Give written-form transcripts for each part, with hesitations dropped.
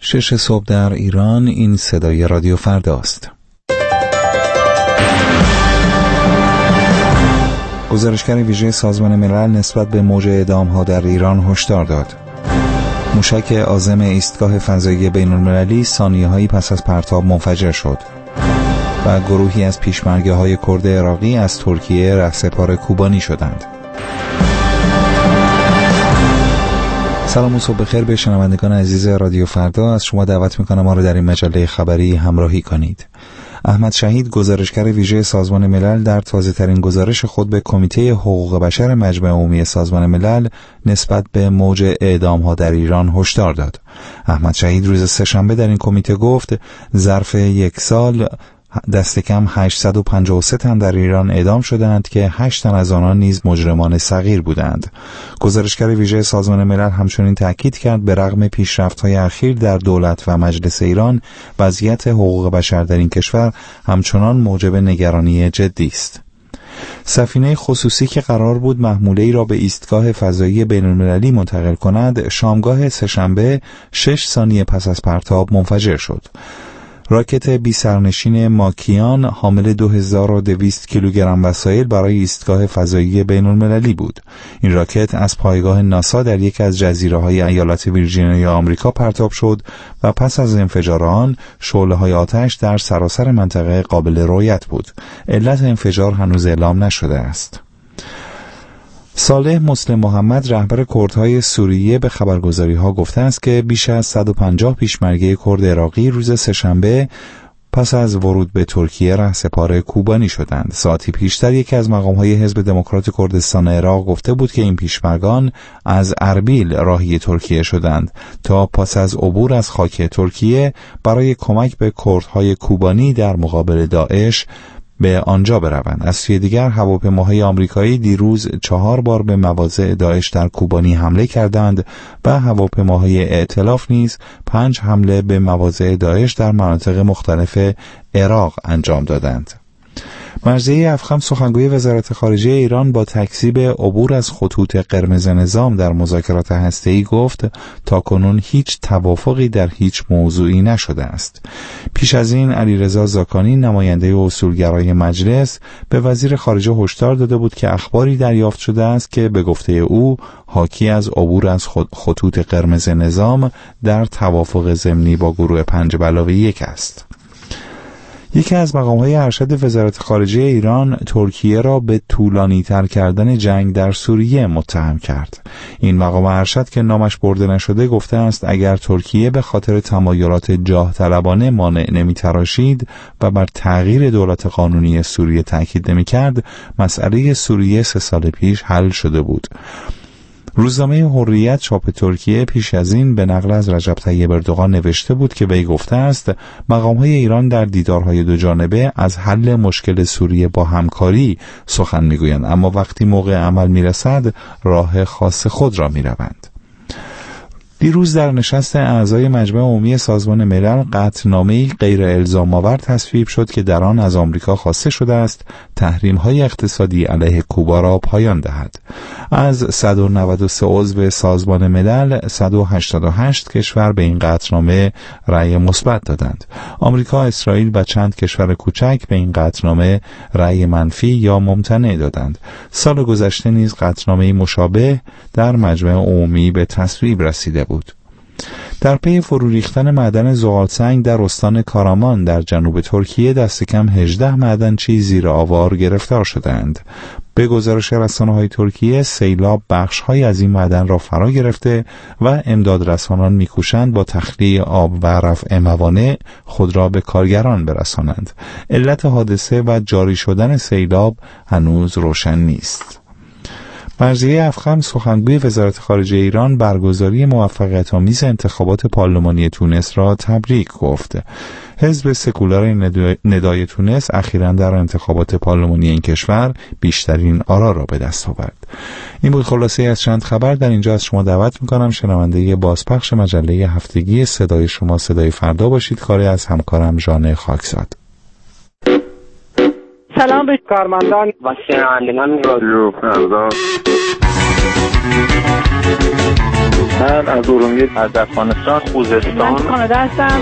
6 صبح در ایران. این صدای رادیو فرداست. گزارشگر ویژه سازمان ملل نسبت به موج اعدام‌ها در ایران هشدار داد. موشک عازم ایستگاه فضایی بین‌المللی ثانیه‌هایی پس از پرتاب منفجر شد و گروهی از پیشمرگه‌های کرد عراقی از ترکیه رهسپار کوبانی شدند. سلام و صبح بخیر به شنوندگان عزیز رادیو فردا. از شما دعوت میکنم ما رو در این مجله خبری همراهی کنید. احمد شهید، گزارشگر ویژه سازمان ملل، در تازه‌ترین گزارش خود به کمیته حقوق بشر مجمع عمومی سازمان ملل نسبت به موج اعدام‌ها در ایران هشدار داد. احمد شهید روز سه‌شنبه در این کمیته گفت ظرف یک سال دست کم 853 تن در ایران اعدام شدند که 8 تن از آنان نیز مجرمان صغیر بودند. گزارشگر ویژه سازمان ملل همچنین تأکید کرد به رغم پیشرفت‌های اخیر در دولت و مجلس ایران، وضعیت حقوق بشر در این کشور همچنان موجب نگرانی جدی است. سفینه خصوصی که قرار بود محموله‌ای را به ایستگاه فضایی بین‌المللی منتقل کند، شامگاه سه‌شنبه 6 ثانیه پس از پرتاب منفجر شد. راکت بی سرنشین ماکیان حامل 2200 کیلوگرم وسایل برای ایستگاه فضایی بین‌المللی بود. این راکت از پایگاه ناسا در یکی از جزیره‌های ایالات ویرجینیای آمریکا پرتاب شد و پس از انفجار آن شعله‌های آتش در سراسر منطقه قابل رؤیت بود. علت انفجار هنوز اعلام نشده است. صالح مسلم محمد، رهبر کردهای سوریه، به خبرگزاری‌ها گفته است که بیش از 150 پیشمرگه کرد عراقی روز سه‌شنبه پس از ورود به ترکیه رهسپار کوبانی شدند. ساعتی پیشتر یکی از مقام‌های حزب دموکرات کردستان عراق گفته بود که این پیشمرگان از اربیل راهی ترکیه شدند تا پس از عبور از خاک ترکیه برای کمک به کردهای کوبانی در مقابل داعش به آنجا بروند. از سوی دیگر هواپیماهای آمریکایی دیروز 4 بار به مواضع داعش در کوبانی حمله کردند و هواپیماهای ائتلاف نیز 5 حمله به مواضع داعش در مناطق مختلف عراق انجام دادند. مرضیه افخم، سخنگوی وزارت خارجه ایران، با تکذیب عبور از خطوط قرمز نظام در مذاکرات هسته‌ای گفت تاکنون هیچ توافقی در هیچ موضوعی نشده است. پیش از این علیرضا زاکانی، نماینده اصولگرای مجلس، به وزیر خارجه هشدار داده بود که اخباری دریافت شده است که به گفته او حاکی از عبور از خطوط قرمز نظام در توافق ضمنی با گروه 5+1 است. یکی از مقام‌های ارشد وزارت خارجه ایران ترکیه را به طولانی‌تر کردن جنگ در سوریه متهم کرد. این مقام ارشد که نامش برده نشده گفته است اگر ترکیه به خاطر تمایلات جاه طلبانه مانع نمی‌تراشید و بر تغییر دولت قانونی سوریه تاکید نمی‌کرد، مسئله سوریه 3 سال پیش حل شده بود. روزنامه حریت چاپ ترکیه پیش از این به نقل از رجب طیب اردوغان نوشته بود که وی گفته است مقام‌های ایران در دیدارهای دوجانبه از حل مشکل سوریه با همکاری سخن می‌گویند، اما وقتی موقع عمل می‌رسد راه خاص خود را می‌روند. دیروز در نشست اعضای مجمع عمومی سازمان ملل قطعنامه‌ای غیر الزام‌آور تصویب شد که در آن از آمریکا خواسته شده است تحریم‌های اقتصادی علیه کوبا را پایان دهد. از 193 عضو سازمان ملل 188 کشور به این قطعنامه رأی مثبت دادند. آمریکا، اسرائیل و چند کشور کوچک به این قطعنامه رأی منفی یا ممتنع دادند. سال گذشته نیز قطعنامه‌ای مشابه در مجمع عمومی به تصویب رسیده بود. در پی فرو ریختن معدن زغالسنگ در استان کارامان در جنوب ترکیه دست کم 18 معدنچی زیر آوار گرفتار شدند. به گزارش رسانه‌های ترکیه سیلاب بخش‌هایی از این معدن را فرا گرفته و امدادرسانان می‌کوشند با تخلیه آب و رفع موانع خود را به کارگران برسانند. علت حادثه و جاری شدن سیلاب هنوز روشن نیست. مرضیه افخم، سخنگوی وزارت خارجه ایران، برگزاری موفقیت‌آمیز انتخابات پارلمانی تونس را تبریک گفت. حزب سکولار ندای تونس اخیراً در انتخابات پارلمانی این کشور بیشترین آرا را به دست آورد. این بود خلاصه از چند خبر. در اینجا از شما دعوت می‌کنم شنونده بازپخش مجله هفتگی صدای شما صدای فردا باشید. کاری از همکارم ژان خاکزاد. سلام به کارمندان و شنوندگان رادیو فردا. من از ارومیه، از افغانستان، خوزستان. من کانادا هستم.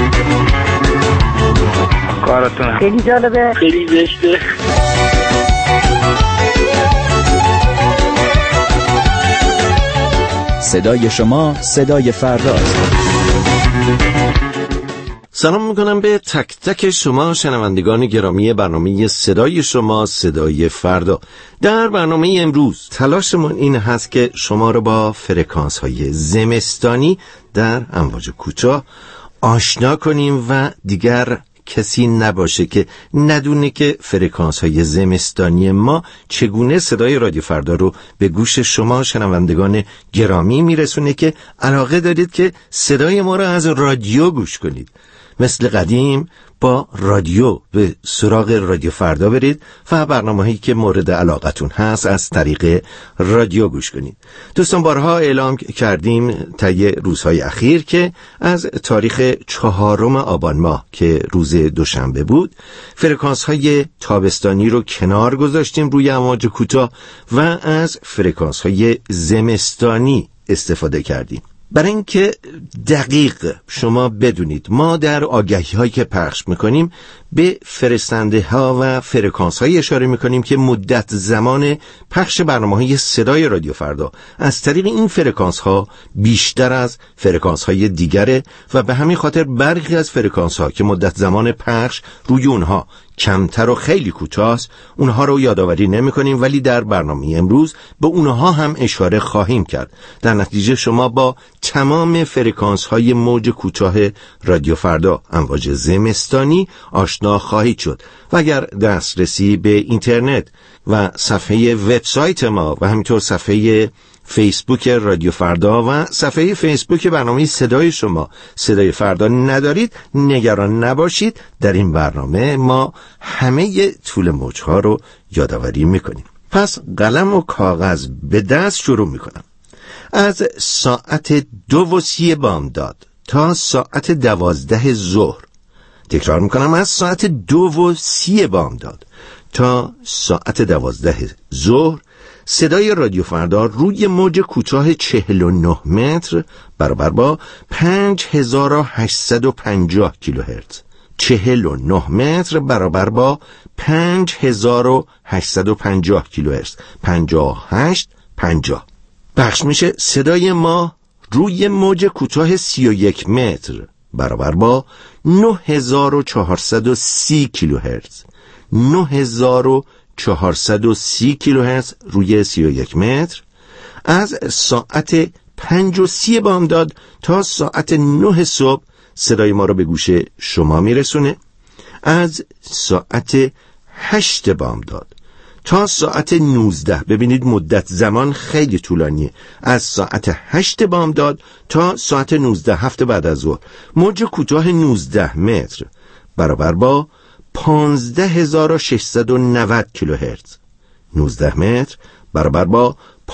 کارتون خیلی جالبه، خیلی زشته. صدای شما صدای فرداست. سلام میکنم به تک تک شما شنوندگان گرامی برنامه صدای شما صدای فردا. در برنامه امروز تلاشمون این هست که شما رو با فرکانس های زمستانی در امواج کوتاه آشنا کنیم و دیگر کسی نباشه که ندونه که فرکانس های زمستانی ما چگونه صدای رادیو فردا رو به گوش شما شنوندگان گرامی میرسونه که علاقه دارید که صدای ما رو از رادیو گوش کنید. مثل قدیم با رادیو به سراغ رادیو فردا برید و برنامه‌هایی که مورد علاقتون هست از طریق رادیو گوش کنید. دوستان بارها اعلام کردیم طی روزهای اخیر که از تاریخ 4 آبان ماه که روز دوشنبه بود فرکانس‌های تابستانی رو کنار گذاشتیم روی امواج کوتاه و از فرکانس‌های زمستانی استفاده کردیم. برای اینکه دقیق شما بدونید ما در آگهی هایی که پخش میکنیم به فرستنده ها و فرکانس های اشاره میکنیم که مدت زمان پخش برنامه های صدای رادیو فردا از طریق این فرکانس ها بیشتر از فرکانس های دیگره و به همین خاطر برخی از فرکانس ها که مدت زمان پخش روی اونها کمتر و خیلی کوتاست اونها رو یادآوری نمی کنیم، ولی در برنامه امروز به اونها هم اشاره خواهیم کرد. در نتیجه شما با تمام فرکانس های موج کوتاه رادیو فردا امواج زمستانی آشنا خواهید شد و اگر دسترسی به اینترنت و صفحه وبسایت ما و همینطور صفحه فیسبوک رادیو فردا و صفحه فیسبوک برنامه صدای شما صدای فردا ندارید، نگران نباشید. در این برنامه ما همه طول موجها رو یادآوری میکنیم. پس قلم و کاغذ به دست شروع میکنم. از ساعت 2:30 بامداد تا ساعت 12 ظهر، تکرار میکنم، از ساعت 2:30 بامداد تا ساعت 12 ظهر صدای رادیو فردا روی موج کوتاه 49 متر برابر با 5850 کیلوهرتز، 49 متر برابر با 5850 کیلوهرتز، 5850 پخش میشه. صدای ما روی موج کوتاه 31 متر برابر با 9430 کیلوهرتز، 9430 کیلوهرتز روی 31 متر. از ساعت 5:30 بامداد تا ساعت 9 صبح صدای ما رو به گوش شما میرسونه. از ساعت 8 بامداد تا ساعت 19، ببینید مدت زمان خیلی طولانیه، از ساعت 8 بامداد تا ساعت 19 هفت بعد از ظهر موج کوتاه 19 متر برابر با 15690 کیلوهرتز، 19 متر برابر با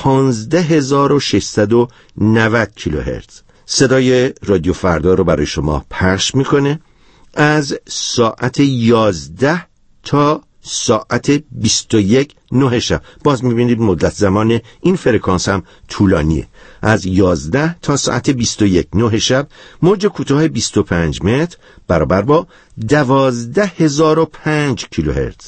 15690 کیلوهرتز صدای رادیو فردا رو برای شما پخش میکنه. از ساعت 11 تا ساعت 21 9 شب، باز میبینید مدت زمان این فرکانس هم طولانیه. از 11 تا ساعت 21 9 شب موج کوتاه 25 متر برابر با 12005 کیلوهرتز،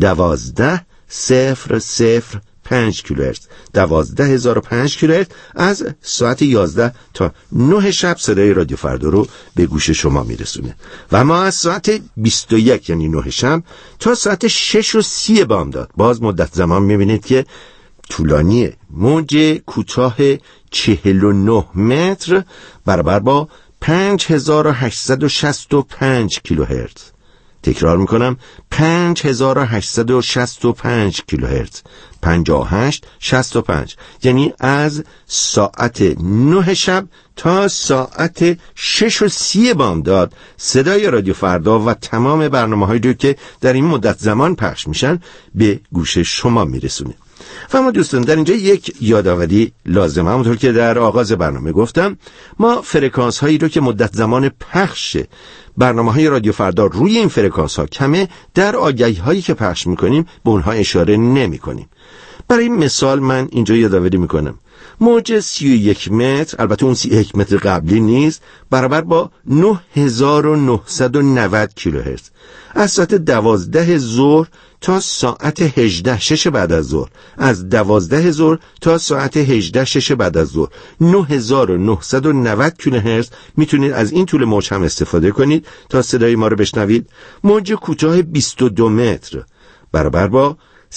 12005 کیلوهرتز، 12005 کیلوهرتز. از ساعت 11 تا 9 شب صدای رادیو فردا رو به گوش شما میرسونه و ما از ساعت 21 یعنی 9 شب تا ساعت 6:30 بامداد، باز مدت زمان میبینید که طولانیه، موج کوتاه 49 متر برابر با 5865 کیلوهرتز. تکرار میکنم، 5865 کیلوهرتز، 5865، یعنی از ساعت 9 شب تا ساعت 6:30 بامداد صدای رادیو فردا و تمام برنامه‌هایی رو که در این مدت زمان پخش میشن به گوش شما میرسونه. و اما دوستان در اینجا یک یادآوری لازمه. همونطور که در آغاز برنامه گفتم، ما فرکانس هایی رو که مدت زمان پخش برنامه های رادیو فردا روی این فرکانس ها کمه، در آگهی هایی که پخش میکنیم به اونها اشاره نمی کنیم. برای مثال من اینجا یادآوری میکنم موج 31 متر، البته اون 31 متر قبلی نیست، برابر با 9990 کیلوهرتز از ساعت 12 ظهر تا ساعت 18 6 بعد از ظهر، از 12 ظهر تا ساعت 18 6 بعد از ظهر 9990 کیلوهرتز میتونید از این طول موج هم استفاده کنید تا صدای ما رو بشنوید. موج کوتاه 22 متر برابر با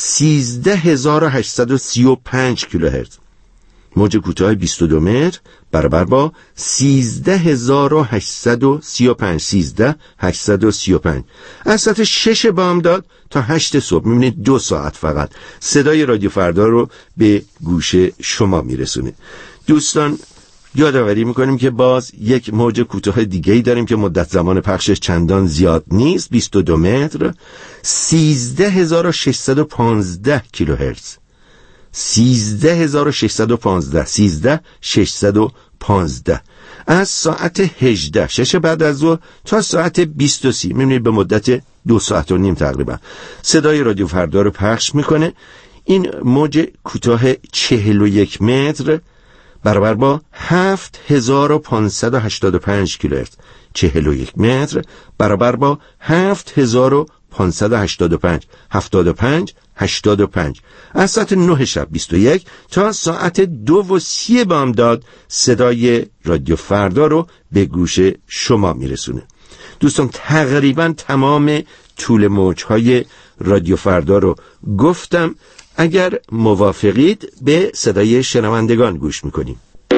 13835 کیلوهرتز. موج کوتاه 22 متر برابر با 13835 از ساعت 6 بامداد تا 8 صبح، میبینید 2 ساعت فقط صدای رادیو فردا رو به گوش شما میرسونه. دوستان یادآوری میکنیم که باز یک موج کوتاه دیگه‌ای داریم که مدت زمان پخشش چندان زیاد نیست، 22 متر 13615 کیلوهرتز. 13615 از ساعت 18 6 بعد از ظهر تا ساعت 20:30، می‌بینید به مدت 2 ساعت و نیم تقریبا صدای رادیو فردا رو پخش میکنه. این موج کوتاه 41 متر برابر با 7585 کیلوهرتز. 41 متر برابر با 7585 از ساعت 9 شب 21 تا ساعت 2:30 بامداد صدای رادیو فردا رو به گوش شما میرسونه. دوستان تقریبا تمام طول موج‌های رادیو فردا رو گفتم. اگر موافقید به صدای شنوندگان گوش میکنیم.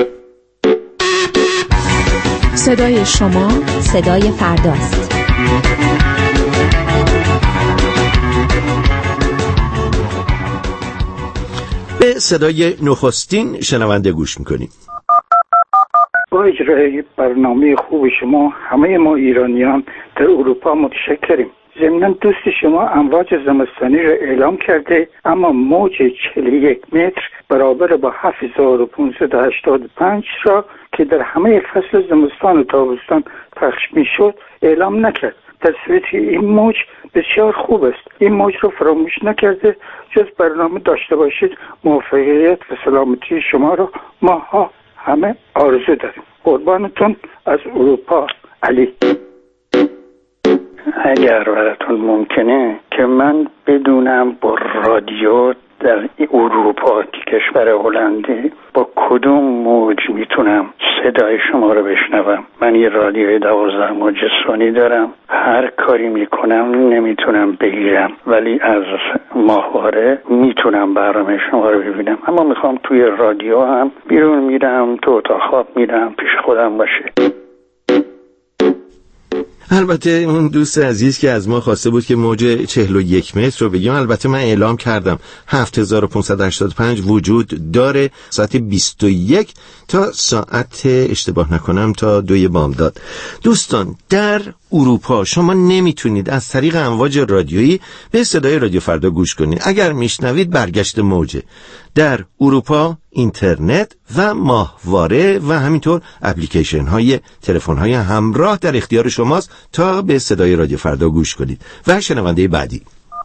صدای شما صدای فرداست. به صدای نخستین شنونده گوش میکنیم. با اجرای برنامه خوب شما همه ما ایرانیان در اروپا متشکریم. ضمناً دوست شما امواج زمستانی را اعلام کرده، اما موج 41 متر برابر با 7585 را که در همه فصل زمستان و تابستان پخش میشد اعلام نکرد. در صورتی این موج بسیار خوب است. این موج رو فراموش نکرده، جز برنامه داشته باشید. موفقیت و سلامتی شما رو ما ها همه آرزو داریم. قربانتون از اروپا، علی. اگر براتون ممکنه که من بدونم با رادیو در اروپا، کشور هلندی، با کدوم موج میتونم صدای شما رو بشنوم. من یه رادیوی 12 موج سونی دارم، هر کاری میکنم نمیتونم بگیرم، ولی از ماهواره میتونم برنامه شما رو ببینم. اما میخوام توی رادیو هم بیرون میرم، تو اتاق خواب میرم، پیش خودم باشه. البته اون دوست عزیز که از ما خواسته بود که موج 41 متر رو بگیم، البته من اعلام کردم 7585 وجود داره، ساعت 21 تا ساعت اشتباه نکنم تا 2 بامداد. دوستان در اروپا شما نمیتونید از طریق امواج رادیویی به صدای رادیو فردا گوش کنید. اگر میشنوید برگشت موجه. در اروپا اینترنت و ماهواره و همینطور اپلیکیشن های تلفن های همراه در اختیار شماست تا به صدای رادیو فردا گوش کنید. و شنونده بعدی.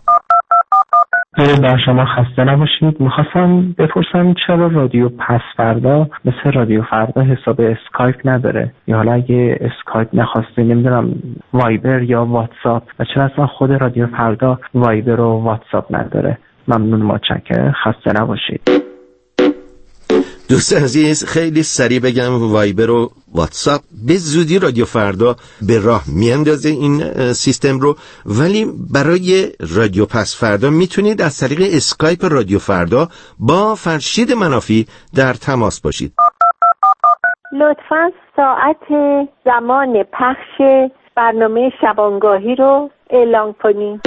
بر شما خسته نباشید. میخواستم بپرسم چرا رادیو پس فردا مثل رادیو فردا حساب اسکایپ نداره، یا حالا اگه اسکایپ نخواسته نمیدونم وایبر یا واتساپ، و چرا اصلا خود رادیو فردا وایبر و واتساپ نداره؟ ممنون، متشکرم، خسته نباشید. دوست عزیز خیلی سریع بگم وایبر و واتساپ به زودی رادیو فردا به راه میاندازه این سیستم رو، ولی برای رادیو پس فردا میتونید از طریق اسکایپ رادیو فردا با فرشید منافی در تماس باشید. لطفاً ساعت زمان پخش برنامه شبانگاهی رو اعلام کنید.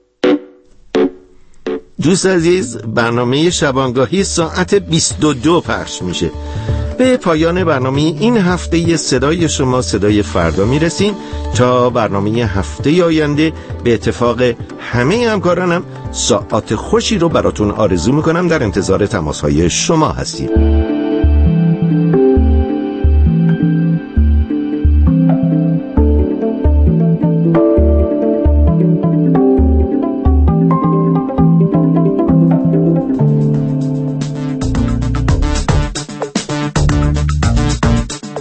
دوست عزیز برنامه شبانگاهی ساعت 22 پخش میشه. به پایان برنامه این هفته صدای شما صدای فردا میرسیم. تا برنامه هفته آینده به اتفاق همه همکارانم ساعت خوشی رو براتون آرزو میکنم. در انتظار تماسهای شما هستیم.